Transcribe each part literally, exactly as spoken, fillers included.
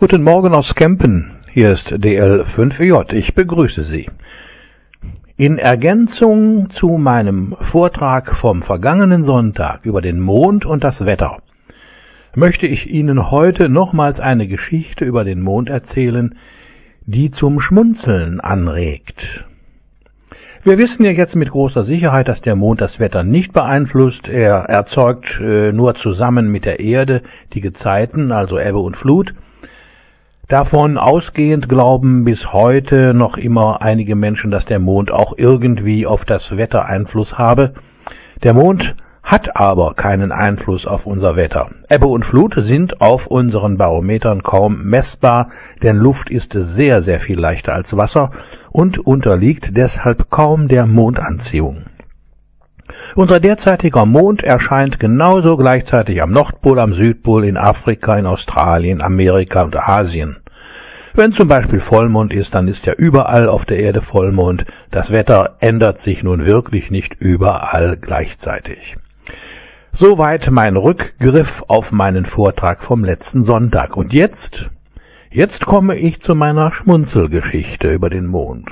Guten Morgen aus Kempen, hier ist D L fünf E J, ich begrüße Sie. In Ergänzung zu meinem Vortrag vom vergangenen Sonntag über den Mond und das Wetter möchte ich Ihnen heute nochmals eine Geschichte über den Mond erzählen, die zum Schmunzeln anregt. Wir wissen ja jetzt mit großer Sicherheit, dass der Mond das Wetter nicht beeinflusst. Er erzeugt äh, nur zusammen mit der Erde die Gezeiten, also Ebbe und Flut. Davon ausgehend glauben bis heute noch immer einige Menschen, dass der Mond auch irgendwie auf das Wetter Einfluss habe. Der Mond hat aber keinen Einfluss auf unser Wetter. Ebbe und Flut sind auf unseren Barometern kaum messbar, denn Luft ist sehr, sehr viel leichter als Wasser und unterliegt deshalb kaum der Mondanziehung. Unser derzeitiger Mond erscheint genauso gleichzeitig am Nordpol, am Südpol, in Afrika, in Australien, Amerika und Asien. Wenn zum Beispiel Vollmond ist, dann ist ja überall auf der Erde Vollmond. Das Wetter ändert sich nun wirklich nicht überall gleichzeitig. Soweit mein Rückgriff auf meinen Vortrag vom letzten Sonntag. Und jetzt, jetzt komme ich zu meiner Schmunzelgeschichte über den Mond.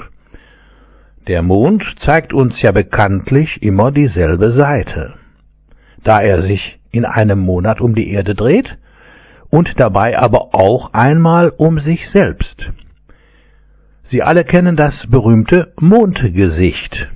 Der Mond zeigt uns ja bekanntlich immer dieselbe Seite, da er sich in einem Monat um die Erde dreht und dabei aber auch einmal um sich selbst. Sie alle kennen das berühmte Mondgesicht.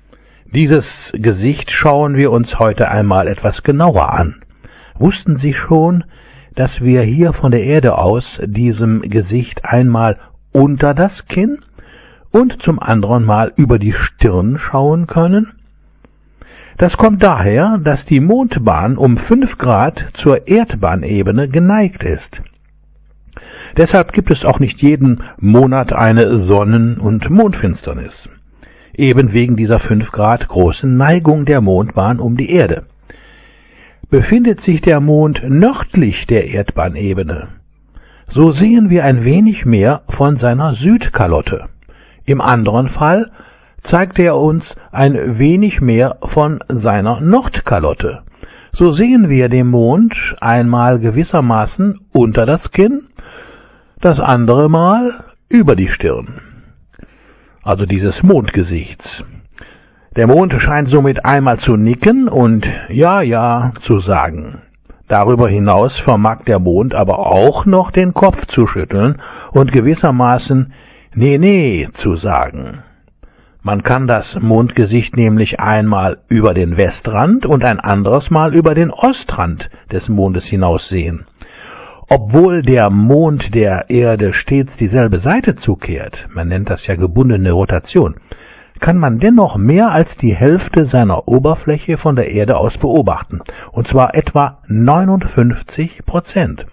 Dieses Gesicht schauen wir uns heute einmal etwas genauer an. Wussten Sie schon, dass wir hier von der Erde aus diesem Gesicht einmal unter das Kinn und zum anderen Mal über die Stirn schauen können? Das kommt daher, dass die Mondbahn um fünf Grad zur Erdbahnebene geneigt ist. Deshalb gibt es auch nicht jeden Monat eine Sonnen- und Mondfinsternis. Eben wegen dieser fünf Grad großen Neigung der Mondbahn um die Erde. Befindet sich der Mond nördlich der Erdbahnebene, so sehen wir ein wenig mehr von seiner Südkalotte. Im anderen Fall zeigt er uns ein wenig mehr von seiner Nordkalotte. So sehen wir den Mond einmal gewissermaßen unter das Kinn, das andere Mal über die Stirn. Also dieses Mondgesichts. Der Mond scheint somit einmal zu nicken und ja, ja zu sagen. Darüber hinaus vermag der Mond aber auch noch den Kopf zu schütteln und gewissermaßen nee, nee zu sagen. Man kann das Mondgesicht nämlich einmal über den Westrand und ein anderes Mal über den Ostrand des Mondes hinaus sehen. Obwohl der Mond der Erde stets dieselbe Seite zukehrt, man nennt das ja gebundene Rotation, kann man dennoch mehr als die Hälfte seiner Oberfläche von der Erde aus beobachten, und zwar etwa neunundfünfzig Prozent.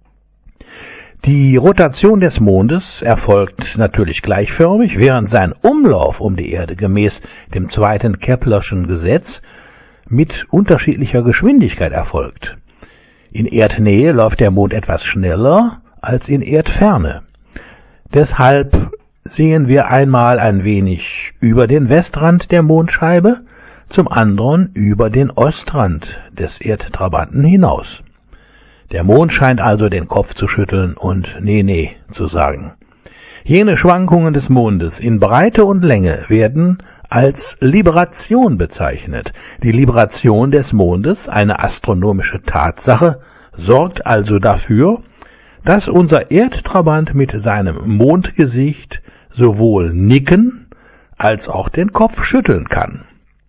Die Rotation des Mondes erfolgt natürlich gleichförmig, während sein Umlauf um die Erde gemäß dem zweiten Keplerschen Gesetz mit unterschiedlicher Geschwindigkeit erfolgt. In Erdnähe läuft der Mond etwas schneller als in Erdferne. Deshalb sehen wir einmal ein wenig über den Westrand der Mondscheibe, zum anderen über den Ostrand des Erdtrabanten hinaus. Der Mond scheint also den Kopf zu schütteln und nee, nee zu sagen. Jene Schwankungen des Mondes in Breite und Länge werden als Libration bezeichnet. Die Libration des Mondes, eine astronomische Tatsache, sorgt also dafür, dass unser Erdtrabant mit seinem Mondgesicht sowohl nicken als auch den Kopf schütteln kann.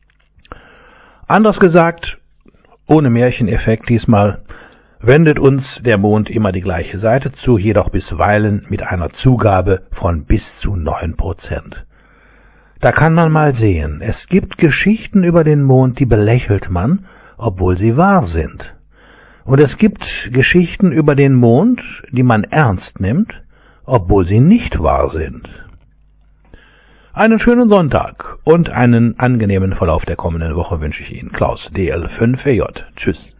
Anders gesagt, ohne Märcheneffekt diesmal, wendet uns der Mond immer die gleiche Seite zu, jedoch bisweilen mit einer Zugabe von bis zu neun Prozent. Da kann man mal sehen, es gibt Geschichten über den Mond, die belächelt man, obwohl sie wahr sind. Und es gibt Geschichten über den Mond, die man ernst nimmt, obwohl sie nicht wahr sind. Einen schönen Sonntag und einen angenehmen Verlauf der kommenden Woche wünsche ich Ihnen. Klaus, D L fünf E J. Tschüss.